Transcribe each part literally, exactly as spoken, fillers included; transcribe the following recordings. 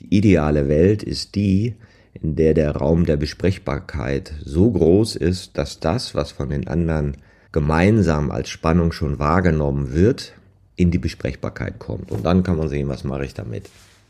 Die ideale Welt ist die, in der der Raum der Besprechbarkeit so groß ist, dass das, was von den anderen gemeinsam als Spannung schon wahrgenommen wird, in die Besprechbarkeit kommt. Und dann kann man sehen, was mache ich damit.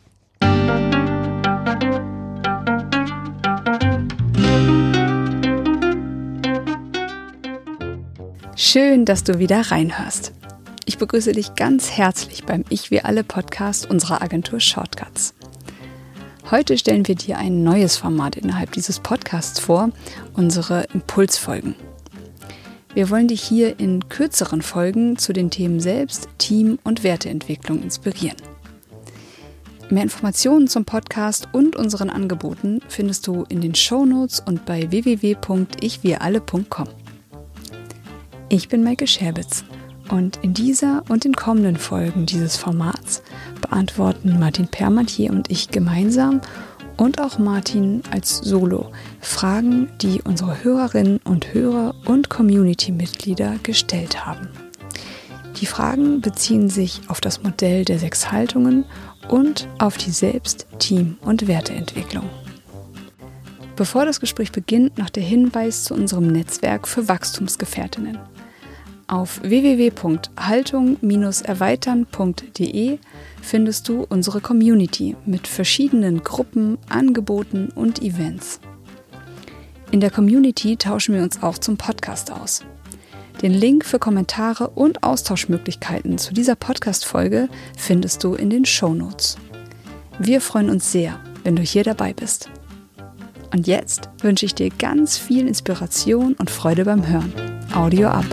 Schön, dass du wieder reinhörst. Ich begrüße dich ganz herzlich beim Ich Wir Alle Podcast unserer Agentur Shortcuts. Heute stellen wir dir ein neues Format innerhalb dieses Podcasts vor, unsere Impulsfolgen. Wir wollen dich hier in kürzeren Folgen zu den Themen Selbst-, Team- und Werteentwicklung inspirieren. Mehr Informationen zum Podcast und unseren Angeboten findest du in den Shownotes und bei w w w punkt ich wir alle punkt com. Ich bin Maike Scherbitz und in dieser und in kommenden Folgen dieses Formats beantworten Martin Permatier und ich gemeinsam und auch Martin als Solo Fragen, die unsere Hörerinnen und Hörer und Community-Mitglieder gestellt haben. Die Fragen beziehen sich auf das Modell der sechs Haltungen und auf die Selbst-, Team- und Werteentwicklung. Bevor das Gespräch beginnt, noch der Hinweis zu unserem Netzwerk für Wachstumsgefährtinnen. Auf w w w punkt haltung Bindestrich erweitern punkt d e findest du unsere Community mit verschiedenen Gruppen, Angeboten und Events. In der Community tauschen wir uns auch zum Podcast aus. Den Link für Kommentare und Austauschmöglichkeiten zu dieser Podcast-Folge findest du in den Shownotes. Wir freuen uns sehr, wenn du hier dabei bist. Und jetzt wünsche ich dir ganz viel Inspiration und Freude beim Hören. Audio ab.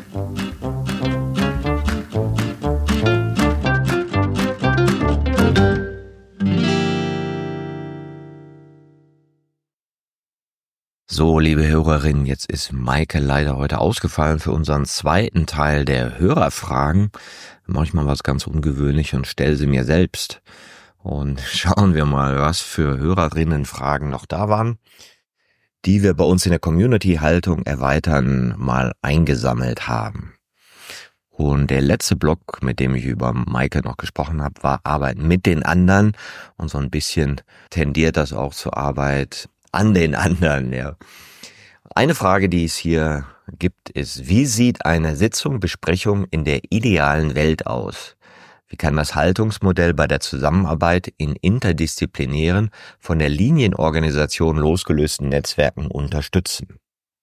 So, liebe Hörerinnen, jetzt ist Maike leider heute ausgefallen für unseren zweiten Teil der Hörerfragen. Mache ich mal was ganz Ungewöhnliches und stelle sie mir selbst. Und schauen wir mal, was für Hörerinnenfragen noch da waren, die wir bei uns in der Community-Haltung erweitern mal eingesammelt haben. Und der letzte Block, mit dem ich über Maike noch gesprochen habe, war Arbeit mit den anderen. Und so ein bisschen tendiert das auch zur Arbeit an den anderen, ja. Eine Frage, die es hier gibt, ist: Wie sieht eine Sitzung, Besprechung in der idealen Welt aus? Wie kann das Haltungsmodell bei der Zusammenarbeit in interdisziplinären, von der Linienorganisation losgelösten Netzwerken unterstützen?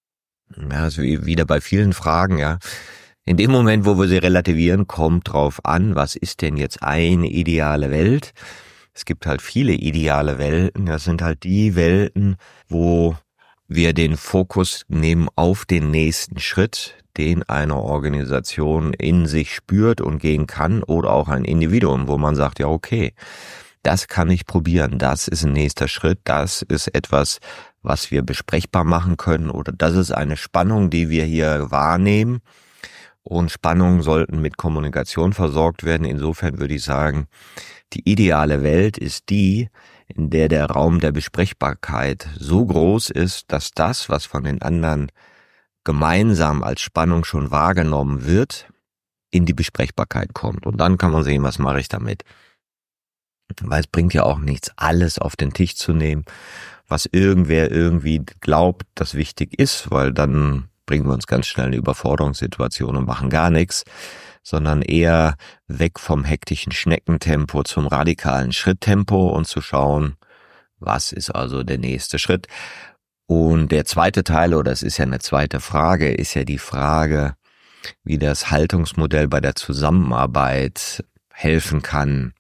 Ja, also wieder bei vielen Fragen, ja. In dem Moment, wo wir sie relativieren, kommt drauf an, was ist denn jetzt eine ideale Welt? Es gibt halt viele ideale Welten. Das sind halt die Welten, wo wir den Fokus nehmen auf den nächsten Schritt, den eine Organisation in sich spürt und gehen kann, oder auch ein Individuum, wo man sagt, ja okay, das kann ich probieren, das ist ein nächster Schritt, das ist etwas, was wir besprechbar machen können, oder das ist eine Spannung, die wir hier wahrnehmen. Und Spannungen sollten mit Kommunikation versorgt werden. Insofern würde ich sagen, die ideale Welt ist die, in der der Raum der Besprechbarkeit so groß ist, dass das, was von den anderen gemeinsam als Spannung schon wahrgenommen wird, in die Besprechbarkeit kommt. Und dann kann man sehen, was mache ich damit. Weil es bringt ja auch nichts, alles auf den Tisch zu nehmen, was irgendwer irgendwie glaubt, das wichtig ist, weil dann bringen wir uns ganz schnell in eine Überforderungssituation und machen gar nichts, sondern eher weg vom hektischen Schneckentempo zum radikalen Schritttempo und zu schauen, was ist also der nächste Schritt. Und der zweite Teil, oder es ist ja eine zweite Frage, ist ja die Frage, wie das Haltungsmodell bei der Zusammenarbeit helfen kann.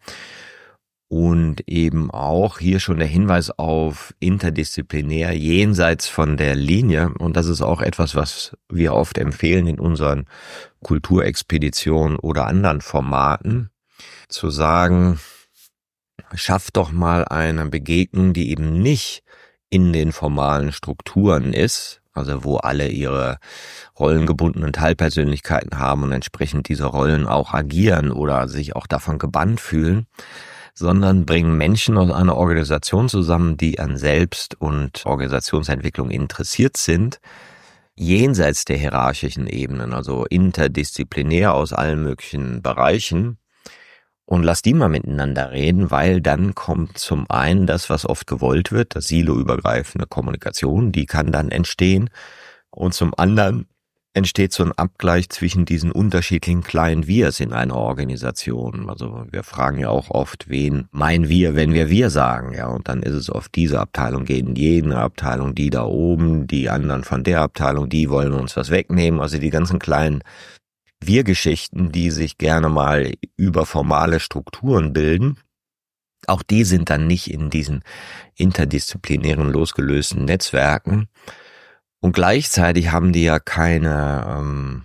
Und eben auch hier schon der Hinweis auf interdisziplinär jenseits von der Linie. Und das ist auch etwas, was wir oft empfehlen in unseren Kulturexpeditionen oder anderen Formaten, zu sagen, schafft doch mal eine Begegnung, die eben nicht in den formalen Strukturen ist, also wo alle ihre rollengebundenen Teilpersönlichkeiten haben und entsprechend diese Rollen auch agieren oder sich auch davon gebannt fühlen, sondern bringen Menschen aus einer Organisation zusammen, die an Selbst- und Organisationsentwicklung interessiert sind, jenseits der hierarchischen Ebenen, also interdisziplinär aus allen möglichen Bereichen, und lass die mal miteinander reden, weil dann kommt zum einen das, was oft gewollt wird, das siloübergreifende Kommunikation, die kann dann entstehen, und zum anderen entsteht so ein Abgleich zwischen diesen unterschiedlichen kleinen Wirs in einer Organisation. Also wir fragen ja auch oft, wen meinen wir, wenn wir wir sagen, ja, und dann ist es oft diese Abteilung gegen jene Abteilung, die da oben, die anderen von der Abteilung, die wollen uns was wegnehmen, also die ganzen kleinen Wir-Geschichten, die sich gerne mal über formale Strukturen bilden, auch die sind dann nicht in diesen interdisziplinären, losgelösten Netzwerken. Und gleichzeitig haben die ja keine, ähm,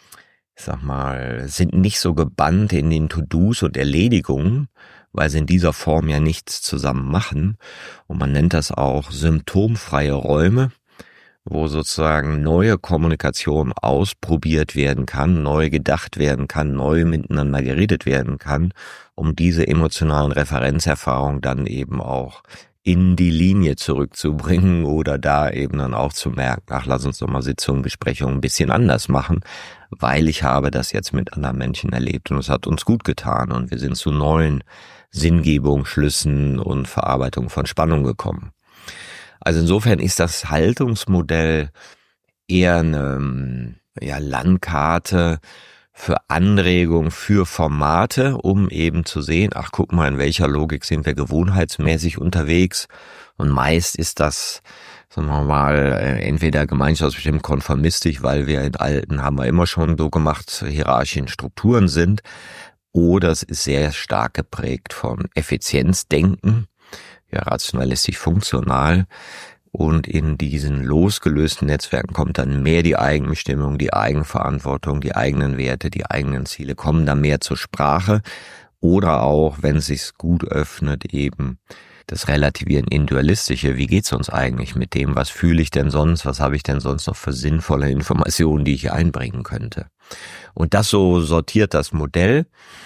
ich sag mal, sind nicht so gebannt in den To-Dos und Erledigungen, weil sie in dieser Form ja nichts zusammen machen. Und man nennt das auch symptomfreie Räume, wo sozusagen neue Kommunikation ausprobiert werden kann, neu gedacht werden kann, neu miteinander geredet werden kann, um diese emotionalen Referenzerfahrungen dann eben auch in die Linie zurückzubringen oder da eben dann auch zu merken, ach, lass uns doch mal Sitzungen, Besprechungen ein bisschen anders machen, weil ich habe das jetzt mit anderen Menschen erlebt und es hat uns gut getan und wir sind zu neuen Sinngebungen, Schlüssen und Verarbeitung von Spannung gekommen. Also insofern ist das Haltungsmodell eher eine, ja, Landkarte für Anregungen, für Formate, um eben zu sehen, ach, guck mal, in welcher Logik sind wir gewohnheitsmäßig unterwegs. Und meist ist das, sagen wir mal, entweder gemeinschaftsbestimmt konformistisch, weil wir in alten, haben wir immer schon so gemacht, hierarchischen Strukturen sind, oder es ist sehr stark geprägt von Effizienzdenken, ja, rationalistisch funktional. Und in diesen losgelösten Netzwerken kommt dann mehr die Eigenbestimmung, die Eigenverantwortung, die eigenen Werte, die eigenen Ziele kommen dann mehr zur Sprache. Oder auch, wenn es sich gut öffnet, eben das Relativieren, Individualistische. Wie geht's uns eigentlich mit dem? Was fühle ich denn sonst? Was habe ich denn sonst noch für sinnvolle Informationen, die ich hier einbringen könnte? Und das so sortiert das Modell.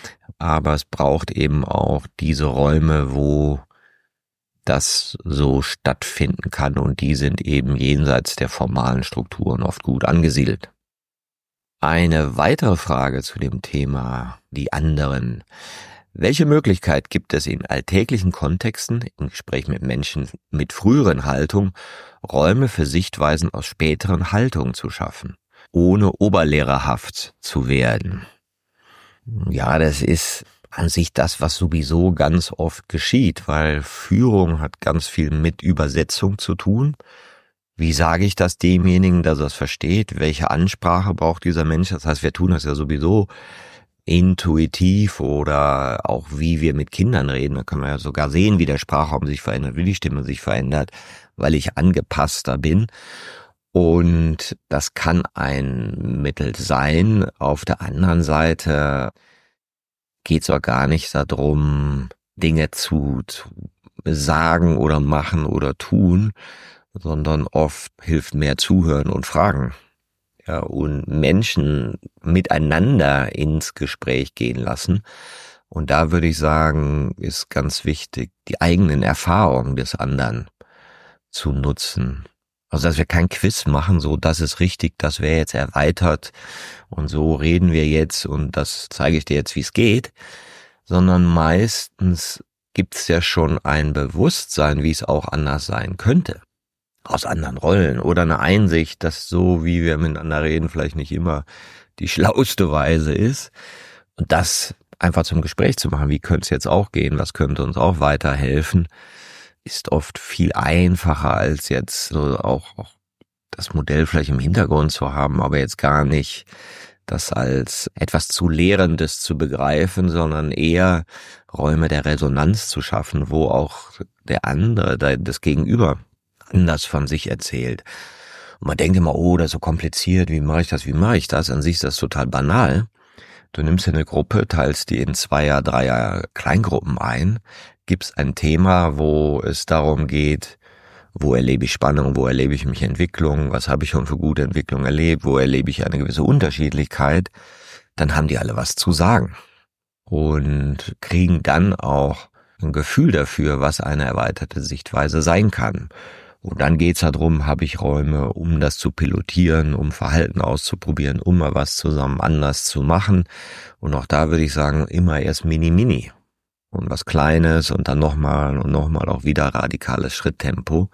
Aber es braucht eben auch diese Räume, wo das so stattfinden kann, und die sind eben jenseits der formalen Strukturen oft gut angesiedelt. Eine weitere Frage zu dem Thema, die anderen. Welche Möglichkeit gibt es in alltäglichen Kontexten, im Gespräch mit Menschen mit früheren Haltungen, Räume für Sichtweisen aus späteren Haltungen zu schaffen, ohne oberlehrerhaft zu werden? Ja, das ist an sich das, was sowieso ganz oft geschieht, weil Führung hat ganz viel mit Übersetzung zu tun. Wie sage ich das demjenigen, dass er es versteht? Welche Ansprache braucht dieser Mensch? Das heißt, wir tun das ja sowieso intuitiv, oder auch wie wir mit Kindern reden. Da können wir ja sogar sehen, wie der Sprachraum sich verändert, wie die Stimme sich verändert, weil ich angepasster bin. Und das kann ein Mittel sein. Auf der anderen Seite geht es auch gar nicht darum, Dinge zu, zu sagen oder machen oder tun, sondern oft hilft mehr Zuhören und Fragen. Ja, und Menschen miteinander ins Gespräch gehen lassen. Und da würde ich sagen, ist ganz wichtig, die eigenen Erfahrungen des anderen zu nutzen. Also, dass wir kein Quiz machen, so, das ist richtig, das wäre jetzt erweitert und so reden wir jetzt und das zeige ich dir jetzt, wie es geht, sondern meistens gibt's ja schon ein Bewusstsein, wie es auch anders sein könnte, aus anderen Rollen, oder eine Einsicht, dass so, wie wir miteinander reden, vielleicht nicht immer die schlauste Weise ist, und das einfach zum Gespräch zu machen, wie könnte es jetzt auch gehen, was könnte uns auch weiterhelfen, ist oft viel einfacher, als jetzt so auch, auch das Modell vielleicht im Hintergrund zu haben, aber jetzt gar nicht das als etwas zu Lehrendes zu begreifen, sondern eher Räume der Resonanz zu schaffen, wo auch der andere, das Gegenüber, anders von sich erzählt. Und man denkt immer, oh, das ist so kompliziert, wie mache ich das, wie mache ich das? An sich ist das total banal. Du nimmst eine Gruppe, teilst die in Zweier-, Dreier Kleingruppen ein, gibst ein Thema, wo es darum geht, wo erlebe ich Spannung, wo erlebe ich mich Entwicklung, was habe ich schon für gute Entwicklung erlebt, wo erlebe ich eine gewisse Unterschiedlichkeit, dann haben die alle was zu sagen und kriegen dann auch ein Gefühl dafür, was eine erweiterte Sichtweise sein kann. Und dann geht's darum, habe ich Räume, um das zu pilotieren, um Verhalten auszuprobieren, um mal was zusammen anders zu machen. Und auch da würde ich sagen, immer erst mini-mini. Und was Kleines und dann nochmal und nochmal auch wieder radikales Schritttempo.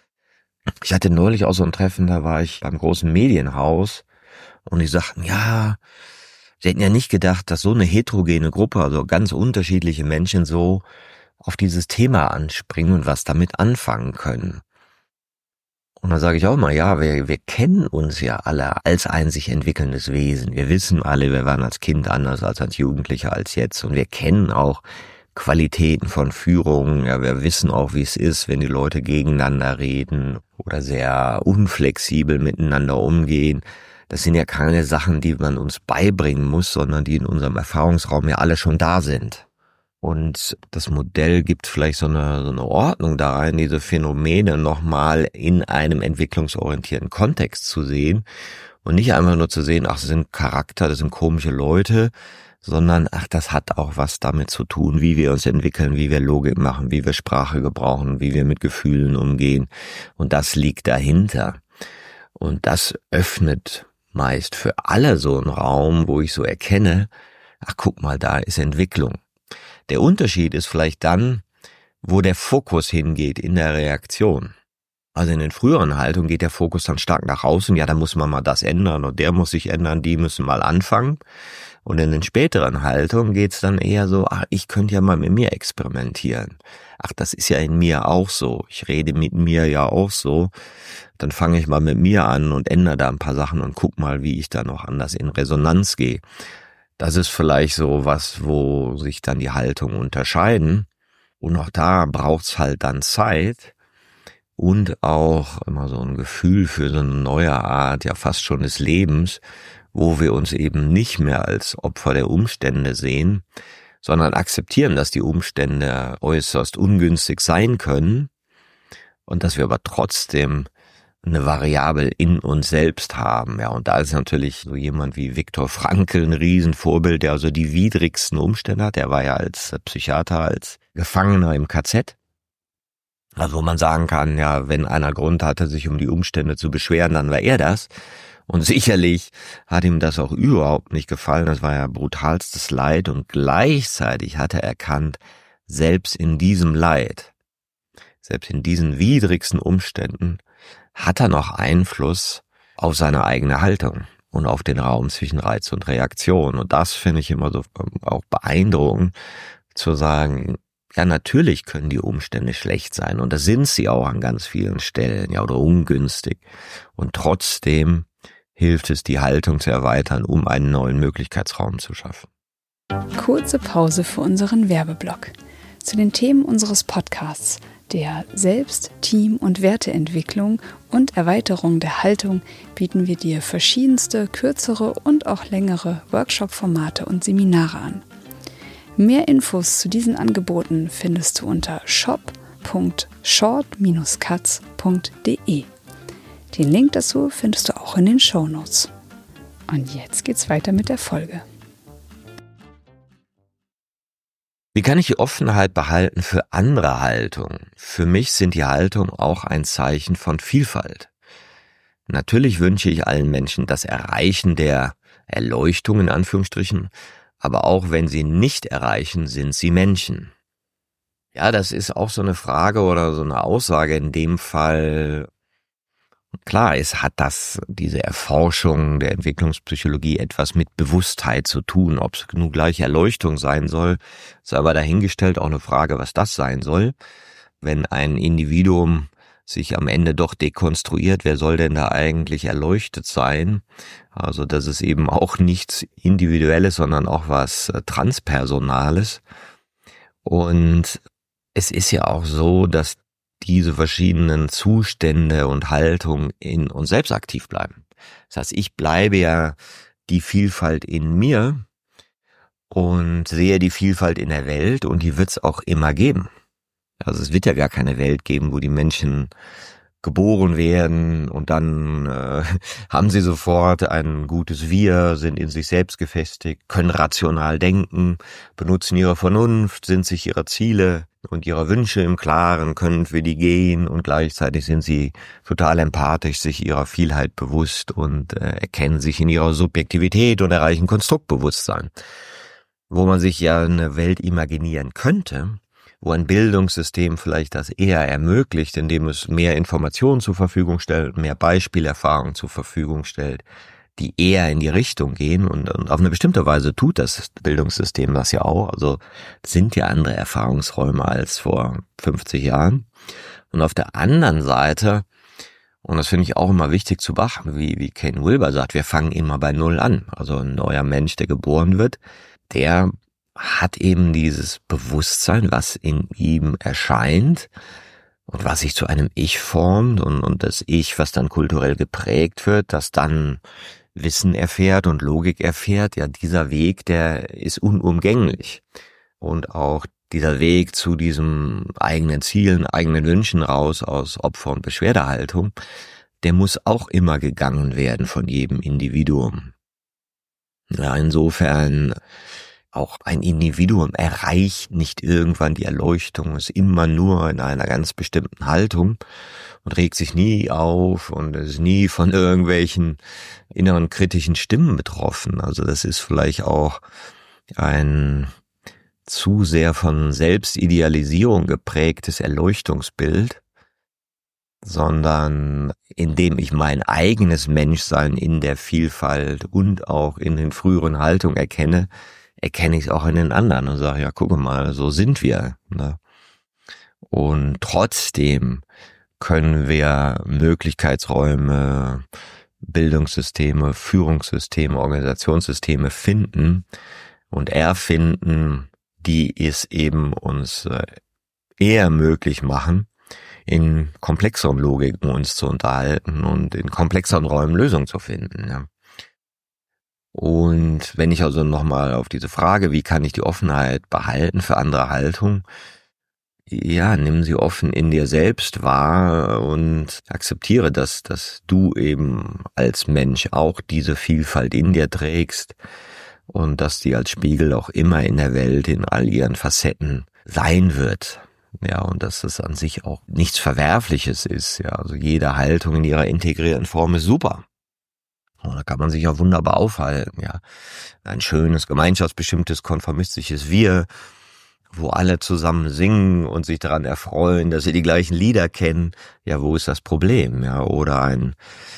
Ich hatte neulich auch so ein Treffen, da war ich beim großen Medienhaus und die sagten, ja, sie hätten ja nicht gedacht, dass so eine heterogene Gruppe, also ganz unterschiedliche Menschen so auf dieses Thema anspringen und was damit anfangen können. Und dann sage ich auch mal, ja, wir, wir kennen uns ja alle als ein sich entwickelndes Wesen. Wir wissen alle, wir waren als Kind anders als als Jugendlicher als jetzt. Und wir kennen auch Qualitäten von Führung. Ja, wir wissen auch, wie es ist, wenn die Leute gegeneinander reden oder sehr unflexibel miteinander umgehen. Das sind ja keine Sachen, die man uns beibringen muss, sondern die in unserem Erfahrungsraum ja alle schon da sind. Und das Modell gibt vielleicht so eine, so eine Ordnung da rein, diese Phänomene nochmal in einem entwicklungsorientierten Kontext zu sehen und nicht einfach nur zu sehen, ach, das sind Charakter, das sind komische Leute, sondern ach, das hat auch was damit zu tun, wie wir uns entwickeln, wie wir Logik machen, wie wir Sprache gebrauchen, wie wir mit Gefühlen umgehen. Und das liegt dahinter. Und das öffnet meist für alle so einen Raum, wo ich so erkenne, ach, guck mal, da ist Entwicklung. Der Unterschied ist vielleicht dann, wo der Fokus hingeht in der Reaktion. Also in den früheren Haltungen geht der Fokus dann stark nach außen, ja, da muss man mal das ändern und der muss sich ändern, die müssen mal anfangen. Und in den späteren Haltungen geht's dann eher so, ach, ich könnte ja mal mit mir experimentieren. Ach, das ist ja in mir auch so. Ich rede mit mir ja auch so. Dann fange ich mal mit mir an und ändere da ein paar Sachen und guck mal, wie ich da noch anders in Resonanz gehe. Das ist vielleicht so was, wo sich dann die Haltungen unterscheiden. Und auch da braucht's halt dann Zeit und auch immer so ein Gefühl für so eine neue Art, ja fast schon des Lebens, wo wir uns eben nicht mehr als Opfer der Umstände sehen, sondern akzeptieren, dass die Umstände äußerst ungünstig sein können und dass wir aber trotzdem eine Variable in uns selbst haben. Ja, und da ist natürlich so jemand wie Viktor Frankl ein Riesenvorbild, der also die widrigsten Umstände hat. Er war ja als Psychiater, als Gefangener im K Z. Also wo man sagen kann, ja, wenn einer Grund hatte, sich um die Umstände zu beschweren, dann war er das. Und sicherlich hat ihm das auch überhaupt nicht gefallen. Das war ja brutalstes Leid. Und gleichzeitig hat er erkannt, selbst in diesem Leid, selbst in diesen widrigsten Umständen, hat er noch Einfluss auf seine eigene Haltung und auf den Raum zwischen Reiz und Reaktion. Und das finde ich immer so auch beeindruckend, zu sagen, ja, natürlich können die Umstände schlecht sein und da sind sie auch an ganz vielen Stellen, ja, oder ungünstig. Und trotzdem hilft es, die Haltung zu erweitern, um einen neuen Möglichkeitsraum zu schaffen. Kurze Pause für unseren Werbeblock. Zu den Themen unseres Podcasts, der Selbst-, Team- und Werteentwicklung und Erweiterung der Haltung, bieten wir dir verschiedenste, kürzere und auch längere Workshop-Formate und Seminare an. Mehr Infos zu diesen Angeboten findest du unter shop punkt short dash cuts punkt de. Den Link dazu findest du auch in den Shownotes. Und jetzt geht's weiter mit der Folge. Wie kann ich die Offenheit behalten für andere Haltungen? Für mich sind die Haltungen auch ein Zeichen von Vielfalt. Natürlich wünsche ich allen Menschen das Erreichen der Erleuchtung in Anführungsstrichen, aber auch wenn sie nicht erreichen, sind sie Menschen. Ja, das ist auch so eine Frage oder so eine Aussage in dem Fall. Klar, es hat das, diese Erforschung der Entwicklungspsychologie etwas mit Bewusstheit zu tun. Ob es nur gleich Erleuchtung sein soll, ist aber dahingestellt auch eine Frage, was das sein soll. Wenn ein Individuum sich am Ende doch dekonstruiert, wer soll denn da eigentlich erleuchtet sein? Also das ist eben auch nichts Individuelles, sondern auch was Transpersonales. Und es ist ja auch so, dass diese verschiedenen Zustände und Haltungen in uns selbst aktiv bleiben. Das heißt, ich bleibe ja die Vielfalt in mir und sehe die Vielfalt in der Welt und die wird es auch immer geben. Also es wird ja gar keine Welt geben, wo die Menschen geboren werden und dann äh, haben sie sofort ein gutes Wir, sind in sich selbst gefestigt, können rational denken, benutzen ihre Vernunft, sind sich ihrer Ziele und ihre Wünsche im Klaren, können für die gehen und gleichzeitig sind sie total empathisch, sich ihrer Vielheit bewusst und äh, erkennen sich in ihrer Subjektivität und erreichen Konstruktbewusstsein. Wo man sich ja eine Welt imaginieren könnte, wo ein Bildungssystem vielleicht das eher ermöglicht, indem es mehr Informationen zur Verfügung stellt, mehr Beispielerfahrung zur Verfügung stellt, die eher in die Richtung gehen und, und auf eine bestimmte Weise tut das Bildungssystem das ja auch. Also sind ja andere Erfahrungsräume als vor fünfzig Jahren. Und auf der anderen Seite, und das finde ich auch immer wichtig zu beachten, wie, wie Ken Wilber sagt, wir fangen immer bei Null an. Also ein neuer Mensch, der geboren wird, der hat eben dieses Bewusstsein, was in ihm erscheint und was sich zu einem Ich formt und, und das Ich, was dann kulturell geprägt wird, das dann Wissen erfährt und Logik erfährt. Ja, dieser Weg, der ist unumgänglich. Und auch dieser Weg zu diesem eigenen Zielen, eigenen Wünschen raus aus Opfer- und Beschwerdehaltung, der muss auch immer gegangen werden von jedem Individuum. Ja, insofern auch ein Individuum erreicht nicht irgendwann die Erleuchtung, ist immer nur in einer ganz bestimmten Haltung und regt sich nie auf und ist nie von irgendwelchen inneren kritischen Stimmen betroffen. Also das ist vielleicht auch ein zu sehr von Selbstidealisierung geprägtes Erleuchtungsbild, sondern indem ich mein eigenes Menschsein in der Vielfalt und auch in den früheren Haltungen erkenne, erkenne ich es auch in den anderen und sage, ja, gucke mal, so sind wir. Ne? Und trotzdem können wir Möglichkeitsräume, Bildungssysteme, Führungssysteme, Organisationssysteme finden und erfinden, die es eben uns eher möglich machen, in komplexeren Logiken uns zu unterhalten und in komplexeren Räumen Lösungen zu finden. Ja. Und wenn ich also nochmal auf diese Frage, wie kann ich die Offenheit behalten für andere Haltung, ja, nimm sie offen in dir selbst wahr und akzeptiere, dass, dass du eben als Mensch auch diese Vielfalt in dir trägst und dass die als Spiegel auch immer in der Welt in all ihren Facetten sein wird. Ja, und dass es an sich auch nichts Verwerfliches ist. Ja, also jede Haltung in ihrer integrierten Form ist super. Da kann man sich auch wunderbar aufhalten, ja. Ein schönes, gemeinschaftsbestimmtes, konformistisches Wir, wo alle zusammen singen und sich daran erfreuen, dass sie die gleichen Lieder kennen. Ja, wo ist das Problem? Ja, oder ein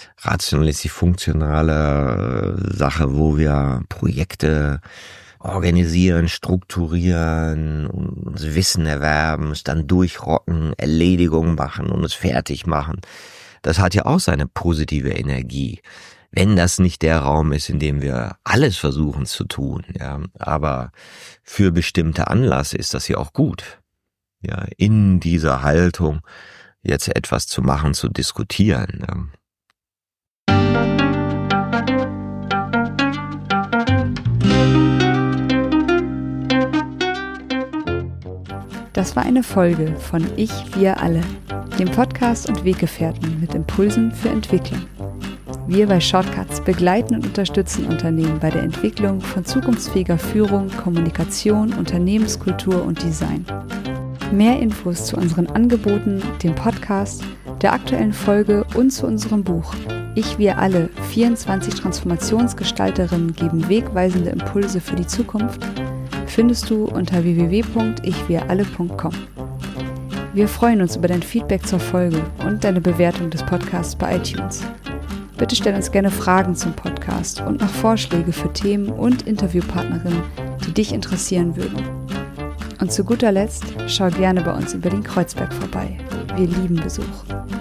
rationalistisch-funktionale Sache, wo wir Projekte organisieren, strukturieren, uns Wissen erwerben, es dann durchrocken, Erledigungen machen und es fertig machen. Das hat ja auch seine positive Energie. Wenn das nicht der Raum ist, in dem wir alles versuchen zu tun, ja, aber für bestimmte Anlässe ist das ja auch gut, ja, in dieser Haltung jetzt etwas zu machen, zu diskutieren. Ja. Das war eine Folge von Ich, wir alle, dem Podcast und Weggefährten mit Impulsen für Entwicklung. Wir bei Shortcuts begleiten und unterstützen Unternehmen bei der Entwicklung von zukunftsfähiger Führung, Kommunikation, Unternehmenskultur und Design. Mehr Infos zu unseren Angeboten, dem Podcast, der aktuellen Folge und zu unserem Buch Ich, wir alle, vierundzwanzig Transformationsgestalterinnen geben wegweisende Impulse für die Zukunft findest du unter w w w punkt ich wir alle punkt com. Wir freuen uns über dein Feedback zur Folge und deine Bewertung des Podcasts bei iTunes. Bitte stell uns gerne Fragen zum Podcast und noch Vorschläge für Themen und Interviewpartnerinnen, die dich interessieren würden. Und zu guter Letzt schau gerne bei uns in Berlin-Kreuzberg vorbei. Wir lieben Besuch.